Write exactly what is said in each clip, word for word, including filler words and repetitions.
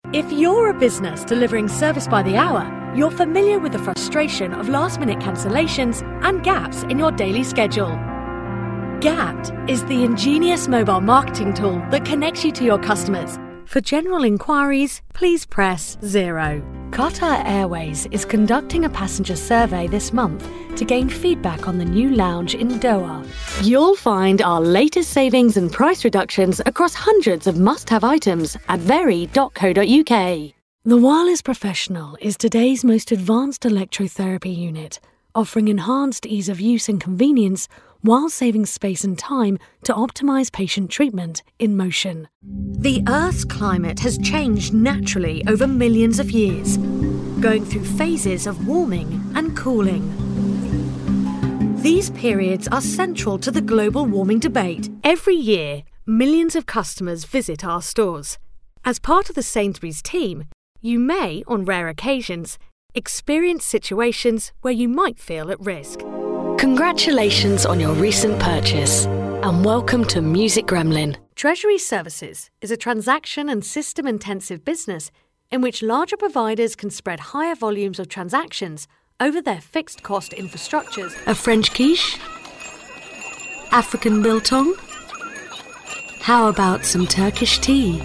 If you're a business delivering service by the hour, you're familiar with the frustration of last-minute cancellations and gaps in your daily schedule. Gapped is the ingenious mobile marketing tool that connects you to your customers. For general inquiries, please press zero. Qatar Airways is conducting a passenger survey this month to gain feedback on the new lounge in Doha. You'll find our latest savings and price reductions across hundreds of must-have items at very dot co dot uk. The Wireless Professional is today's most advanced electrotherapy unit, offering enhanced ease of use and convenience while saving space and time to optimize patient treatment in motion. The Earth's climate has changed naturally over millions of years, going through phases of warming and cooling. These periods are central to the global warming debate. Every year, millions of customers visit our stores. As part of the Sainsbury's team, you may, on rare occasions, experience situations where you might feel at risk. Congratulations on your recent purchase, and welcome to Music Gremlin. Treasury Services is a transaction and system-intensive business in which larger providers can spread higher volumes of transactions over their fixed-cost infrastructures. A French quiche? African biltong? How about some Turkish tea?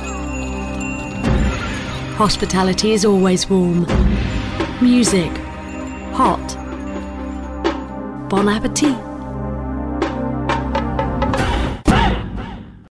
Hospitality is always warm. Music, hot. Bon appetit.